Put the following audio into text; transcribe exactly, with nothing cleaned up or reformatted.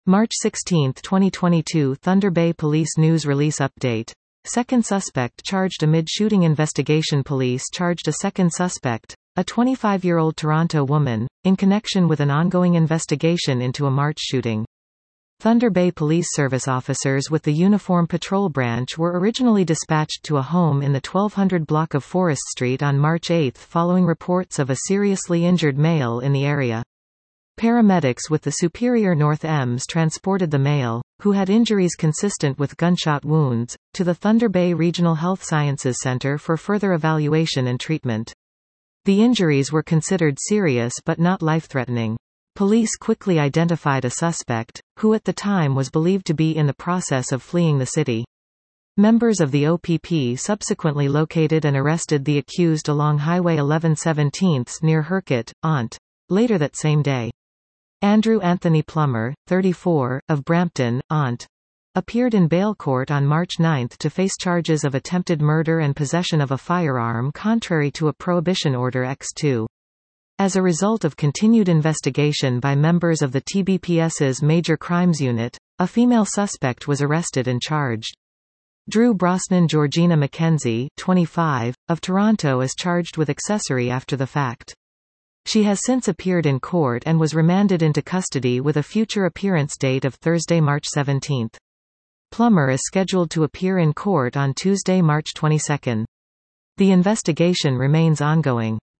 March sixteenth twenty twenty-two Thunder Bay Police News Release Update. Second suspect charged amid shooting investigation. Police charged a second suspect, a twenty-five-year-old Toronto woman, in connection with an ongoing investigation into a March shooting. Thunder Bay Police Service officers with the Uniform Patrol Branch were originally dispatched to a home in the twelve hundred block of Forest Street on March eighth following reports of a seriously injured male in the area. Paramedics with the Superior North E M S transported the male, who had injuries consistent with gunshot wounds, to the Thunder Bay Regional Health Sciences Center for further evaluation and treatment. The injuries were considered serious but not life-threatening. Police quickly identified a suspect, who at the time was believed to be in the process of fleeing the city. Members of the O P P subsequently located and arrested the accused along Highway eleven seventeenth near Hurquette, Ont. Later that same day. Andrew Anthony Plummer, thirty-four, of Brampton, Ont. appeared in bail court on March ninth to face charges of attempted murder and possession of a firearm contrary to a Prohibition Order X two. As a result of continued investigation by members of the T B P S's Major Crimes Unit, a female suspect was arrested and charged. Drew Brosnan Georgina McKenzie, twenty-five, of Toronto is charged with accessory after the fact. She has since appeared in court and was remanded into custody with a future appearance date of Thursday, March seventeenth. Plummer is scheduled to appear in court on Tuesday, March twenty-second. The investigation remains ongoing.